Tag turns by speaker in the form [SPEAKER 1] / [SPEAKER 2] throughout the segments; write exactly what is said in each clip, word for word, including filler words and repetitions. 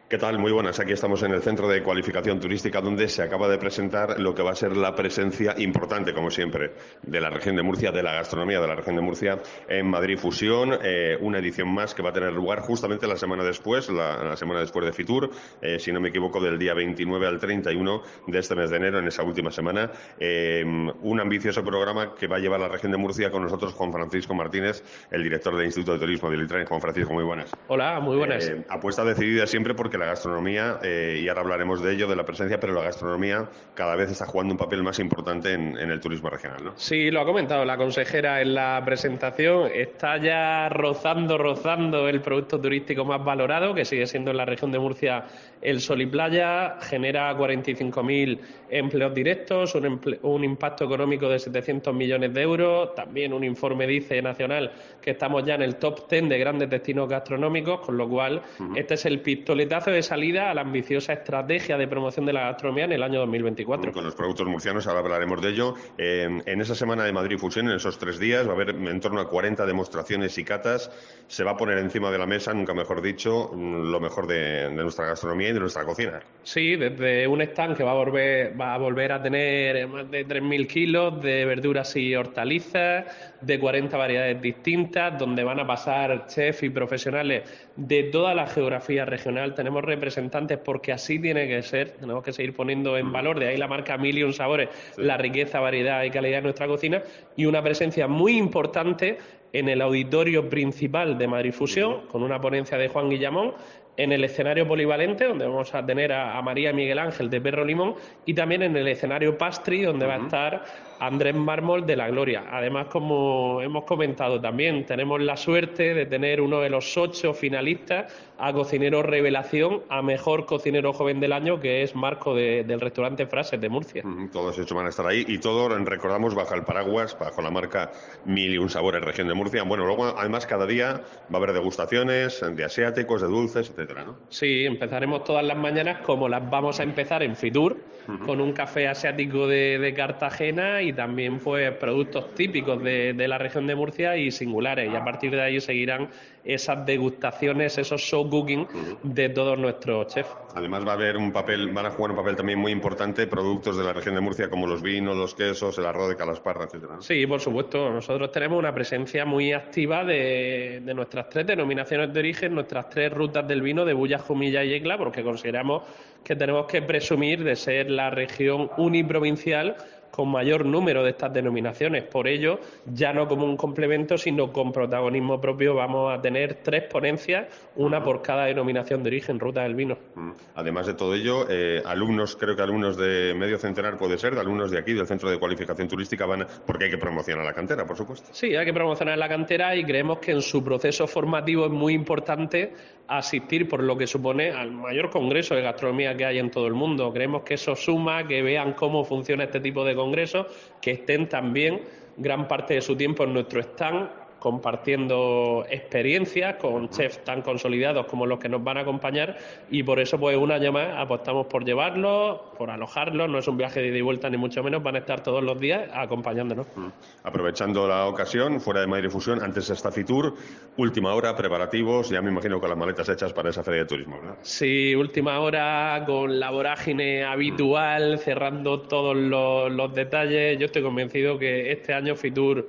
[SPEAKER 1] ¿Qué tal? Muy buenas. Aquí estamos en el Centro de Cualificación Turística, donde se acaba de presentar lo que va a ser la presencia importante, como siempre, de la región de Murcia, de la gastronomía de la región de Murcia, en Madrid Fusión. Eh, una edición más que va a tener lugar justamente la semana después, la, la semana después de Fitur, eh, si no me equivoco, del día veintinueve al treinta y uno de este mes de enero, en esa última semana. Eh, un ambicioso programa que va a llevar la región de Murcia. Con nosotros Juan Francisco Martínez, el director del Instituto de Turismo del ITRAN. Juan Francisco, muy buenas.
[SPEAKER 2] Hola, muy buenas.
[SPEAKER 1] Eh, apuesta decidida siempre porque la gastronomía, eh, y ahora hablaremos de ello, de la presencia, pero la gastronomía cada vez está jugando un papel más importante en, en el turismo regional, ¿no?
[SPEAKER 2] Sí, lo ha comentado la consejera en la presentación. Está ya rozando, rozando el producto turístico más valorado, que sigue siendo en la región de Murcia el Sol y Playa. Genera cuarenta y cinco mil empleos directos, un, emple un impacto económico de setecientos millones de euros. También un informe dice nacional que estamos ya en el top diez de grandes destinos gastronómicos, con lo cual uh-huh. este es el pistoletazo de salida a la ambiciosa estrategia de promoción de la gastronomía en el año dos mil veinticuatro.
[SPEAKER 1] Con los productos murcianos, ahora hablaremos de ello. Eh, en esa semana de Madrid Fusión, en esos tres días, va a haber en torno a cuarenta demostraciones y catas. Se va a poner encima de la mesa, nunca mejor dicho, lo mejor de, de nuestra gastronomía y de nuestra cocina.
[SPEAKER 2] Sí, desde un stand que va a volver, va a, volver a tener más de tres mil kilos de verduras y hortalizas, de cuarenta variedades distintas, donde van a pasar chefs y profesionales de toda la geografía regional. Tenemos representantes porque así tiene que ser, tenemos que seguir poniendo en valor, de ahí la marca Mil y un Sabores, sí. La riqueza, variedad y calidad de nuestra cocina, y una presencia muy importante en el auditorio principal de Madrid Fusión, uh-huh. con una ponencia de Juan Guillamón, en el escenario polivalente, donde vamos a tener a, a María Miguel Ángel de Perro Limón, y también en el escenario Pastry, donde uh-huh. va a estar Andrés Mármol de La Gloria. Además, como hemos comentado también, tenemos la suerte de tener uno de los ocho finalistas a cocinero revelación, a mejor cocinero joven del año, que es Marco de, del restaurante Frases de Murcia.
[SPEAKER 1] Uh-huh. Todos ocho van a estar ahí, y todo, recordamos, bajo el paraguas, bajo la marca Mil y un Sabores Región de Murcia. Bueno, luego además cada día va a haber degustaciones de asiáticos, de dulces, etcétera, ¿no?
[SPEAKER 2] Sí, empezaremos todas las mañanas como las vamos a empezar en Fitur, uh-huh. con un café asiático de, de Cartagena y también pues productos típicos de, de la región de Murcia y singulares, y a partir de ahí seguirán esas degustaciones, esos show cooking uh-huh. de todos nuestros chefs.
[SPEAKER 1] Además va a haber un papel, van a jugar un papel también muy importante productos de la región de Murcia como los vinos, los quesos, el arroz de calasparra, etcétera, ¿no?
[SPEAKER 2] Sí, por supuesto. Nosotros tenemos una presencia muy activa de, de nuestras tres denominaciones de origen, nuestras tres rutas del vino de Bulla, Jumilla y Ecla, porque consideramos que tenemos que presumir de ser la región uniprovincial con mayor número de estas denominaciones. Por ello, ya no como un complemento, sino con protagonismo propio, vamos a tener tres ponencias, una por cada denominación de origen, ruta del vino.
[SPEAKER 1] Además de todo ello, eh, alumnos, creo que alumnos de medio centenar puede ser, de alumnos de aquí, del Centro de Cualificación Turística, van a, porque hay que promocionar la cantera, por supuesto.
[SPEAKER 2] Sí, hay que promocionar la cantera y creemos que en su proceso formativo es muy importante asistir, por lo que supone, al mayor congreso de gastronomía que hay en todo el mundo. Creemos que eso suma, que vean cómo funciona este tipo de congresos, que estén también gran parte de su tiempo en nuestro stand compartiendo experiencias con chefs tan consolidados como los que nos van a acompañar, y por eso pues un año más apostamos por llevarlos, por alojarlos. No es un viaje de ida y vuelta ni mucho menos, van a estar todos los días acompañándonos.
[SPEAKER 1] Aprovechando la ocasión, fuera de Madrid Fusión, antes está Fitur, última hora, preparativos, ya me imagino con las maletas hechas para esa feria de turismo, ¿verdad?
[SPEAKER 2] Sí, última hora con la vorágine habitual, cerrando todos los, los detalles. Yo estoy convencido que este año Fitur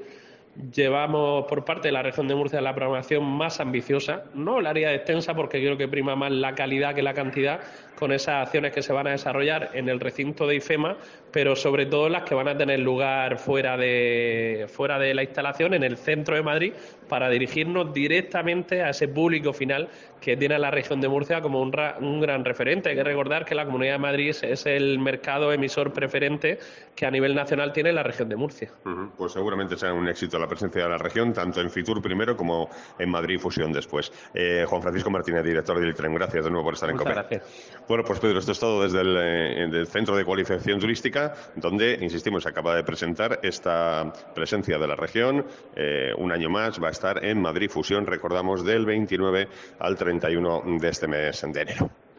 [SPEAKER 2] llevamos por parte de la región de Murcia la programación más ambiciosa, no la área extensa, porque creo que prima más la calidad que la cantidad, con esas acciones que se van a desarrollar en el recinto de IFEMA, pero sobre todo las que van a tener lugar fuera de, fuera de la instalación, en el centro de Madrid, para dirigirnos directamente a ese público final que tiene la región de Murcia como un, ra, un gran referente. Hay que recordar que la Comunidad de Madrid es, es el mercado emisor preferente que a nivel nacional tiene la región de Murcia.
[SPEAKER 1] Uh-huh. Pues seguramente será un éxito la presencia de la región, tanto en Fitur primero como en Madrid Fusión después. Eh, Juan Francisco Martínez, director del ITRAN, gracias de nuevo por estar en COPE.
[SPEAKER 2] Gracias.
[SPEAKER 1] Bueno, pues Pedro, esto es todo desde el, eh, del Centro de Cualificación Turística, donde, insistimos, se acaba de presentar esta presencia de la región. Eh, un año más va a estar en Madrid Fusión, recordamos, del veintinueve al treinta y uno de este mes de enero.